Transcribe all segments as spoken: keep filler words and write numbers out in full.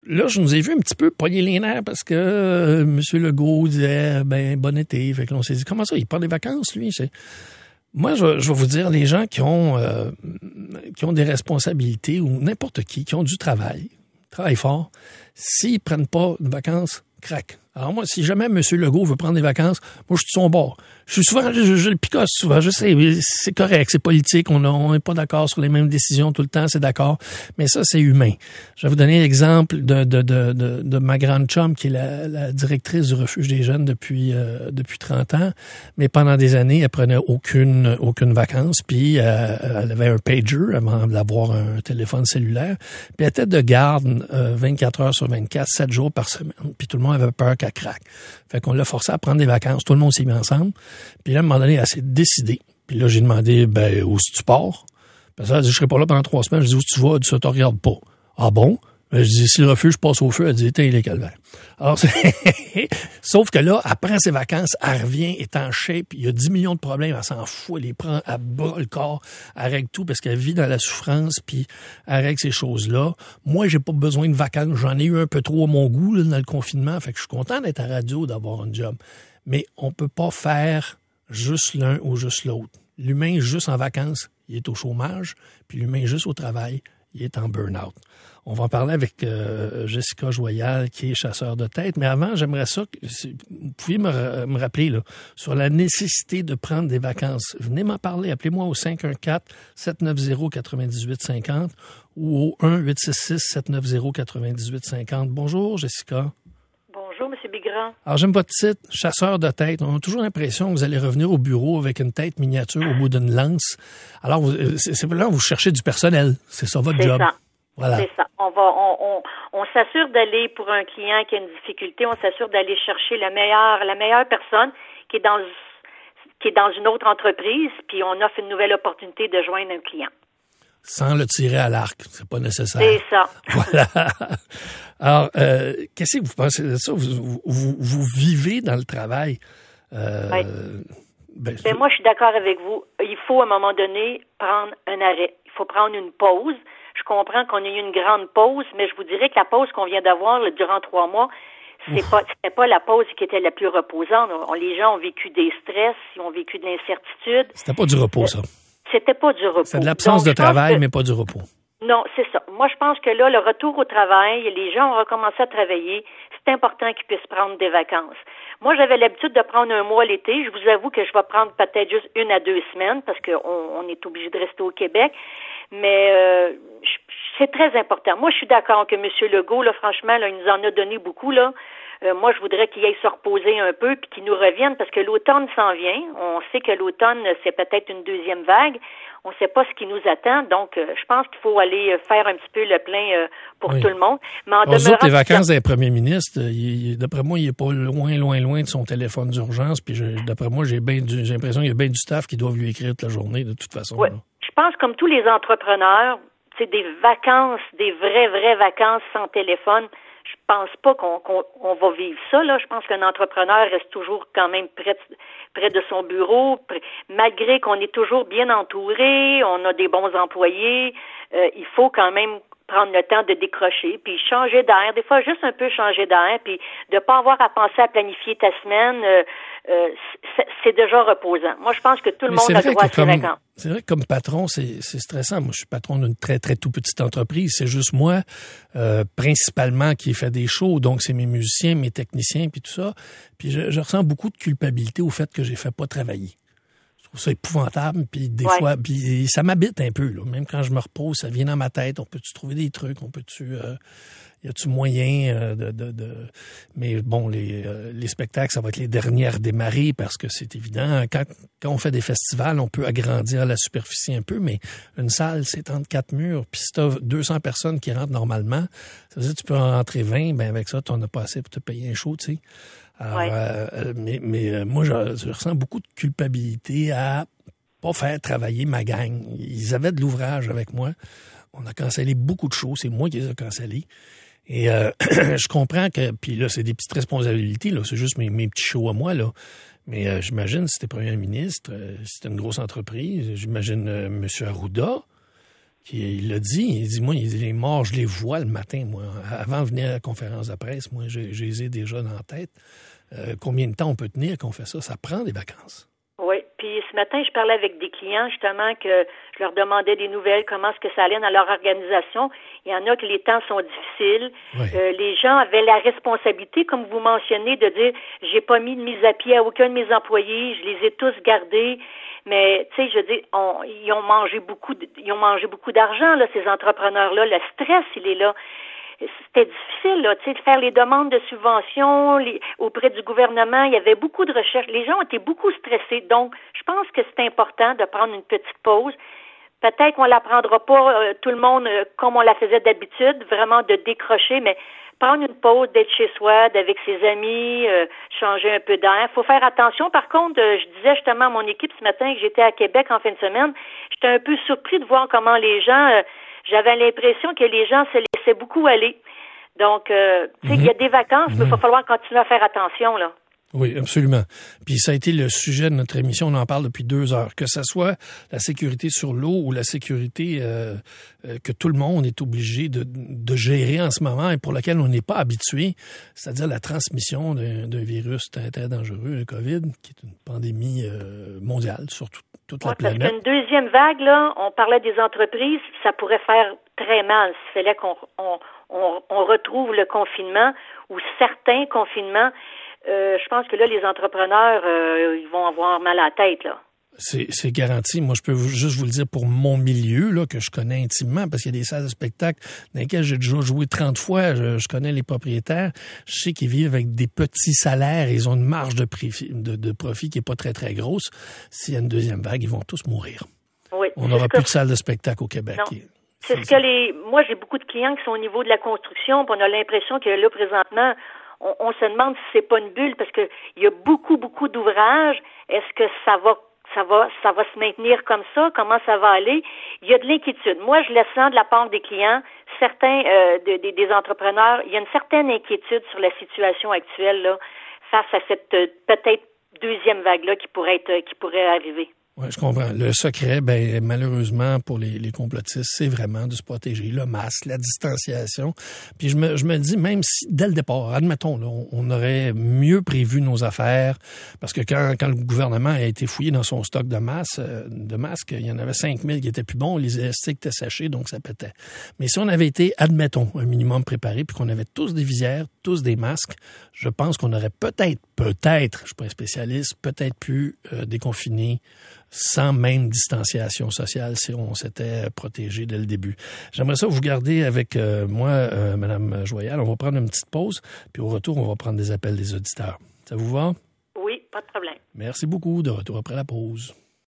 là, je nous ai vu un petit peu pogner les nerfs parce que euh, M. Legault disait, ben, bon été. Fait que là, on s'est dit, comment ça, il part des vacances, lui? C'est... Moi, je, je vais vous dire, les gens qui ont, euh, qui ont des responsabilités ou n'importe qui, qui ont du travail, travaillent fort, s'ils prennent pas de vacances, crac. Alors moi, si jamais M. Legault veut prendre des vacances, moi, je suis de son bord. Je suis souvent, je, je le picosse souvent, je sais, c'est correct, c'est politique, on n'est pas d'accord sur les mêmes décisions tout le temps, c'est d'accord, mais ça, c'est humain. Je vais vous donner l'exemple de, de, de, de, de ma grande chum, qui est la, la directrice du refuge des jeunes depuis euh, depuis trente ans, mais pendant des années, elle prenait aucune aucune vacances, puis euh, elle avait un pager avant d'avoir un téléphone cellulaire, puis elle était de garde euh, vingt-quatre heures sur vingt-quatre, sept jours par semaine, puis tout le monde avait peur qu'elle craque. Fait qu'on l'a forcé à prendre des vacances, tout le monde s'est mis ensemble. Puis là, à un moment donné, elle s'est décidée. Puis là, j'ai demandé, ben, où est-ce que tu pars? Parce que elle a dit, je serai pas là pendant trois semaines. Je dis, où tu vas? Elle dit, ça te regarde pas. Ah bon? Ben, je dis, si le refuge passe au feu, elle dit, tiens, il est calvaire. Alors, sauf que là, elle prend ses vacances, elle revient, est en shape, il y a dix millions de problèmes, elle s'en fout, elle les prend à bas le corps, elle règle tout parce qu'elle vit dans la souffrance, puis elle règle ces choses-là. Moi, j'ai pas besoin de vacances, j'en ai eu un peu trop à mon goût, là, dans le confinement, fait que je suis content d'être à radio, d'avoir un job. Mais on peut pas faire juste l'un ou juste l'autre. L'humain juste en vacances, il est au chômage, puis l'humain juste au travail, il est en burn-out. On va en parler avec euh, Jessica Joyal, qui est chasseur de tête. Mais avant, j'aimerais ça, que, vous pouvez me, me rappeler là, sur la nécessité de prendre des vacances. Venez m'en parler. Appelez-moi au cinq un quatre, sept neuf zéro, neuf huit cinq zéro ou au un huit six six, sept neuf zéro, neuf huit cinq zéro. Bonjour, Jessica. Bonjour, M. Bigrand. Alors, j'aime votre titre, chasseur de tête. On a toujours l'impression que vous allez revenir au bureau avec une tête miniature au bout d'une lance. Alors, vous, c'est, c'est là vous cherchez du personnel. C'est ça votre c'est job. Ça. Voilà. C'est ça. On va, on, on, on s'assure d'aller pour un client qui a une difficulté. On s'assure d'aller chercher la meilleure, la meilleure personne qui est dans, qui est dans une autre entreprise, puis on offre une nouvelle opportunité de joindre un client. Sans le tirer à l'arc, c'est pas nécessaire. C'est ça. Voilà. Alors, euh, qu'est-ce que vous pensez de ça? Vous, vous, vous vivez dans le travail. Euh, oui. Ben, ben, moi, je suis d'accord avec vous. Il faut, à un moment donné, prendre un arrêt. Il faut prendre une pause. Je comprends qu'on ait eu une grande pause, mais je vous dirais que la pause qu'on vient d'avoir là, durant trois mois, c'est Ouf. pas c'était pas la pause qui était la plus reposante. On, les gens ont vécu des stress, ils ont vécu de l'incertitude. C'était pas du repos, ça. C'était pas du repos. C'est de l'absence Donc, de travail, que... mais pas du repos. Non, c'est ça. Moi, je pense que là, le retour au travail, les gens ont recommencé à travailler. C'est important qu'ils puissent prendre des vacances. Moi, j'avais l'habitude de prendre un mois l'été. Je vous avoue que je vais prendre peut-être juste une à deux semaines parce qu'on on est obligé de rester au Québec. Mais euh, c'est très important. Moi, je suis d'accord que M. Legault, là, franchement, là, il nous en a donné beaucoup, là. Euh, moi, je voudrais qu'il aille se reposer un peu puis qu'il nous revienne parce que l'automne s'en vient. On sait que l'automne, c'est peut-être une deuxième vague. On ne sait pas ce qui nous attend. Donc, euh, je pense qu'il faut aller faire un petit peu le plein euh, pour oui. tout le monde. Mais en demeurant... autres, les vacances des premiers ministres, il, d'après moi, il n'est pas loin, loin, loin de son téléphone d'urgence. Puis, je, d'après moi, j'ai, ben du, j'ai l'impression qu'il y a bien du staff qui doivent lui écrire toute la journée, de toute façon. Oui. Je pense, comme tous les entrepreneurs, c'est des vacances, des vraies, vraies vacances sans téléphone. Je pense pas qu'on, qu'on on va vivre ça, là. Je pense qu'un entrepreneur reste toujours quand même près de, près de son bureau, près, malgré qu'on est toujours bien entouré, on a des bons employés, euh, il faut quand même prendre le temps de décrocher, puis changer d'air, des fois juste un peu changer d'air, puis de pas avoir à penser à planifier ta semaine, euh, euh, c'est, c'est déjà reposant. Moi, je pense que tout le Mais monde a droit à ses comme, vacances. C'est vrai que comme patron, c'est, c'est stressant. Moi, je suis patron d'une très, très tout petite entreprise. C'est juste moi, euh, principalement, qui fait des shows. Donc, c'est mes musiciens, mes techniciens, puis tout ça. Puis je, je ressens beaucoup de culpabilité au fait que j'ai fait pas travailler. Je trouve ça épouvantable, puis des ouais. fois, puis ça m'habite un peu, là. Même quand je me repose, ça vient dans ma tête. On peut-tu trouver des trucs? On peut-tu... Euh, y a-tu moyen euh, de, de, de... Mais bon, les, euh, les spectacles, ça va être les derniers à redémarrer parce que c'est évident. Quand, quand on fait des festivals, on peut agrandir la superficie un peu, mais une salle, c'est trente-quatre murs. Puis si tu as deux cents personnes qui rentrent normalement, ça veut dire que tu peux en rentrer vingt, ben avec ça, tu en as pas assez pour te payer un show, tu sais. Alors, ouais. euh, mais, mais euh, moi, je, je ressens beaucoup de culpabilité à pas faire travailler ma gang. Ils avaient de l'ouvrage avec moi. On a cancellé beaucoup de shows. C'est moi qui les ai cancellés. Et euh, je comprends que... Puis là, c'est des petites responsabilités. Là, c'est juste mes, mes petits shows à moi. Là. Mais euh, j'imagine, si t'es premier ministre, euh, si t'es une grosse entreprise, j'imagine euh, M. Arruda, qui il l'a dit, il dit, moi, il dit, les morts, je les vois le matin, moi. Avant de venir à la conférence de presse, moi, je, je les ai déjà dans la tête. Euh, combien de temps on peut tenir qu'on fait ça? Ça prend des vacances. Oui, puis ce matin, je parlais avec des clients, justement, que je leur demandais des nouvelles, comment est-ce que ça allait dans leur organisation. Il y en a que les temps sont difficiles. Oui. Euh, les gens avaient la responsabilité, comme vous mentionnez, de dire, j'ai pas mis de mise à pied à aucun de mes employés, je les ai tous gardés. Mais, tu sais, je dis, on, ils ont mangé beaucoup, de, ils ont mangé beaucoup d'argent, là, ces entrepreneurs-là. Le stress, il est là. C'était difficile, là, tu sais, de faire les demandes de subventions les, auprès du gouvernement. Il y avait beaucoup de recherches. Les gens ont été beaucoup stressés. Donc, je pense que c'est important de prendre une petite pause. Peut-être qu'on la prendra pas euh, tout le monde euh, comme on la faisait d'habitude, vraiment de décrocher, mais prendre une pause, d'être chez soi, d'avec ses amis, euh, changer un peu d'air. Faut faire attention. Par contre, euh, je disais justement à mon équipe ce matin que j'étais à Québec en fin de semaine. J'étais un peu surpris de voir comment les gens... Euh, J'avais l'impression que les gens se laissaient beaucoup aller. Donc, euh, tu sais, il y a des vacances, mais il va falloir continuer à faire attention, là. Oui, absolument. Puis ça a été le sujet de notre émission, on en parle depuis deux heures. Que ce soit la sécurité sur l'eau ou la sécurité euh, euh, que tout le monde est obligé de, de gérer en ce moment et pour laquelle on n'est pas habitué, c'est-à-dire la transmission d'un, d'un virus très, très dangereux, le COVID, qui est une pandémie euh, mondiale sur tout, toute la ouais, planète. Parce qu'une deuxième vague, là, on parlait des entreprises, ça pourrait faire très mal s'il fallait qu'on on, on, on retrouve le confinement ou certains confinements. Euh, je pense que là, les entrepreneurs, euh, ils vont avoir mal à la tête, là. C'est, c'est garanti. Moi, je peux vous, juste vous le dire pour mon milieu, là, que je connais intimement, parce qu'il y a des salles de spectacle dans lesquelles j'ai déjà joué trente fois. Je, je connais les propriétaires. Je sais qu'ils vivent avec des petits salaires et ils ont une marge de, profit, de, de profit qui est pas très, très grosse. S'il y a une deuxième vague, ils vont tous mourir. Oui, on n'aura plus que... de salles de spectacle au Québec. Non. C'est, c'est ce que les... Moi, j'ai beaucoup de clients qui sont au niveau de la construction, puis on a l'impression que là, présentement, On, on se demande si c'est pas une bulle parce que il y a beaucoup, beaucoup d'ouvrages. Est-ce que ça va, ça va, ça va se maintenir comme ça? Comment ça va aller? Il y a de l'inquiétude. Moi, je le sens de la part des clients, certains euh, de, de, des entrepreneurs. Il y a une certaine inquiétude sur la situation actuelle là, face à cette euh, peut-être deuxième vague-là qui pourrait être, qui pourrait arriver. Oui, je comprends. Le secret, ben malheureusement, pour les, les complotistes, c'est vraiment de se protéger. Le masque, la distanciation. Puis je me, je me dis, même si, dès le départ, admettons, là, on, on aurait mieux prévu nos affaires, parce que quand, quand le gouvernement a été fouillé dans son stock de masques, de masques, il y en avait cinq mille qui étaient plus bons, les élastiques étaient séchés, donc ça pétait. Mais si on avait été, admettons, un minimum préparé, puis qu'on avait tous des visières, tous des masques, je pense qu'on aurait peut-être, peut-être, je suis pas un spécialiste, peut-être pu euh, déconfiner sans même distanciation sociale si on s'était protégé dès le début. J'aimerais ça vous garder avec euh, moi, euh, Mme Joyal. On va prendre une petite pause, puis au retour, on va prendre des appels des auditeurs. Ça vous va? Oui, pas de problème. Merci beaucoup. De retour après la pause.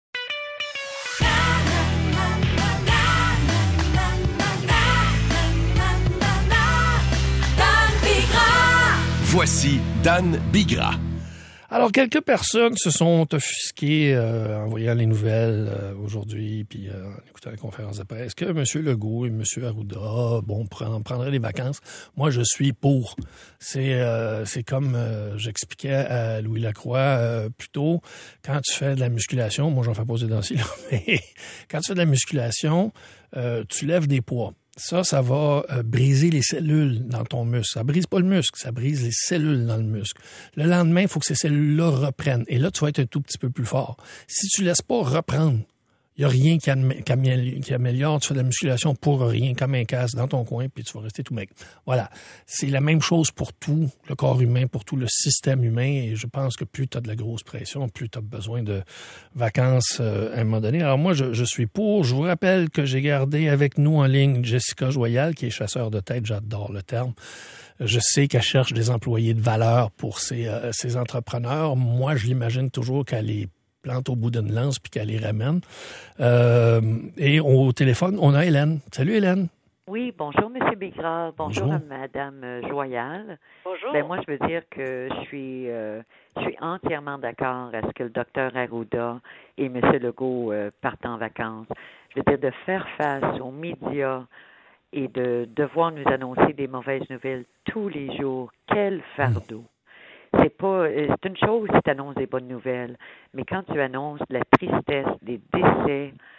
Voici Dan Bigra. Alors, quelques personnes se sont offusquées euh, en voyant les nouvelles euh, aujourd'hui, puis euh, en écoutant la conférence de presse, que M. Legault et M. Arruda, bon, prend, prendraient des vacances. Moi, je suis pour. C'est euh, c'est comme euh, j'expliquais à Louis Lacroix euh, plus tôt, quand tu fais de la musculation, moi, j'en fais pas ces dents-ci, là, mais quand tu fais de la musculation, euh, tu lèves des poids. Ça, ça va euh, briser les cellules dans ton muscle. Ça brise pas le muscle, ça brise les cellules dans le muscle. Le lendemain, il faut que ces cellules-là reprennent. Et là, tu vas être un tout petit peu plus fort. Si tu laisses pas reprendre, il n'y a rien qui, amé- qui, amé- qui améliore. Tu fais de la musculation pour rien, comme un casse dans ton coin, puis tu vas rester tout mec. Voilà. C'est la même chose pour tout le corps humain, pour tout le système humain. Et je pense que plus tu as de la grosse pression, plus tu as besoin de vacances euh, à un moment donné. Alors moi, je, je suis pour. Je vous rappelle que j'ai gardé avec nous en ligne Jessica Joyal, qui est chasseur de tête. J'adore le terme. Je sais qu'elle cherche des employés de valeur pour ses, euh, ses entrepreneurs. Moi, je l'imagine toujours qu'elle est plante au bout d'une lance puis qu'elle les ramène. Euh, et on, au téléphone, on a Hélène. Salut Hélène. Oui, bonjour M. Bigra. Bonjour, Bonjour. à Mme Joyal. Bonjour. Ben moi, je veux dire que je suis euh, je suis entièrement d'accord à ce que le docteur Arruda et M. Legault euh, partent en vacances. Je veux dire, de faire face aux médias et de devoir nous annoncer des mauvaises nouvelles tous les jours. Quel fardeau! C'est pas, c'est une chose si tu annonces des bonnes nouvelles, mais quand tu annonces de la tristesse, des décès,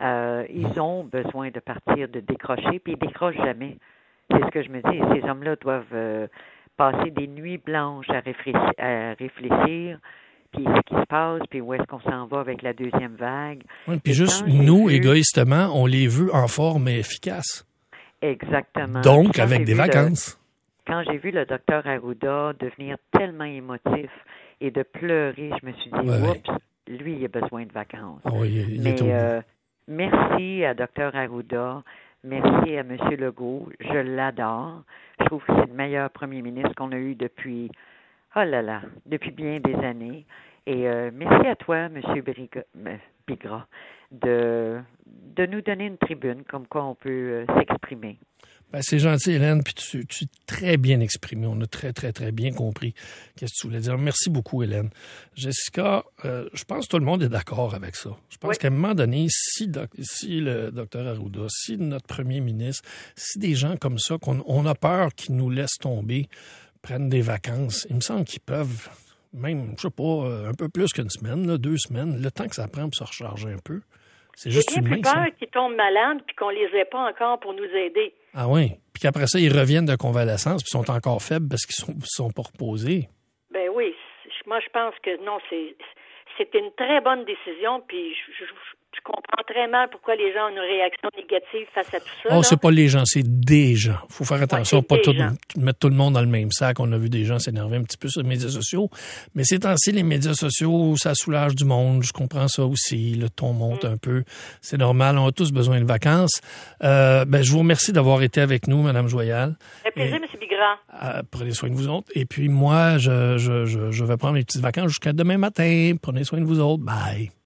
Euh, ils ont besoin de partir, de décrocher, puis ils décrochent jamais. C'est ce que je me dis. Ces hommes-là doivent euh, passer des nuits blanches à réfléchir, à réfléchir, puis ce qui se passe, puis où est-ce qu'on s'en va avec la deuxième vague. Oui, puis juste nous, vu... égoïstement, on les veut en forme et efficace. Exactement. Donc, avec des vacances. Le, quand j'ai vu le docteur Arruda devenir tellement émotif et de pleurer, je me suis dit, ouais, oups, ouais. lui, il a besoin de vacances. Oh, oui, il, il Mais est euh, merci à docteur Arruda, merci à M. Legault, je l'adore. Je trouve que c'est le meilleur premier ministre qu'on a eu depuis, oh là là, depuis bien des années. Et euh, merci à toi, M. Briga, Bigra, de, de nous donner une tribune comme quoi on peut euh, s'exprimer. Ben, c'est gentil, Hélène, puis tu, tu es très bien exprimé. On a très, très, très bien compris qu'est-ce que tu voulais dire. Merci beaucoup, Hélène. Jessica, euh, je pense que tout le monde est d'accord avec ça. Je pense oui. qu'à un moment donné, si, doc, si le docteur Arruda, si notre premier ministre, si des gens comme ça, qu'on on a peur qu'ils nous laissent tomber, prennent des vacances, il me semble qu'ils peuvent, même, je sais pas, un peu plus qu'une semaine, là, deux semaines, le temps que ça prend pour se recharger un peu. C'est juste J'ai bien plus peur qu'ils tombent malades puis qu'on les ait pas encore pour nous aider. Ah oui. Puis qu'après ça, ils reviennent de convalescence puis sont encore faibles parce qu'ils sont, sont pas reposés. Ben oui. Moi, je pense que non, c'est c'était une très bonne décision. Puis je, je, je comprends très mal pourquoi les gens ont une réaction négative face à tout ça. Oh, là. C'est pas les gens, c'est des gens. Il faut faire attention, ouais, pas tout, mettre tout le monde dans le même sac. On a vu des gens s'énerver un petit peu sur les médias sociaux. Mais ces temps-ci, les médias sociaux, ça soulage du monde. Je comprends ça aussi. Le ton monte mm. un peu. C'est normal. On a tous besoin de vacances. Euh, ben, je vous remercie d'avoir été avec nous, Mme Joyal. Ça fait plaisir, M. Bigra. Euh, prenez soin de vous autres. Et puis moi, je, je, je, je vais prendre mes petites vacances jusqu'à demain matin. Prenez soin de vous autres. Bye.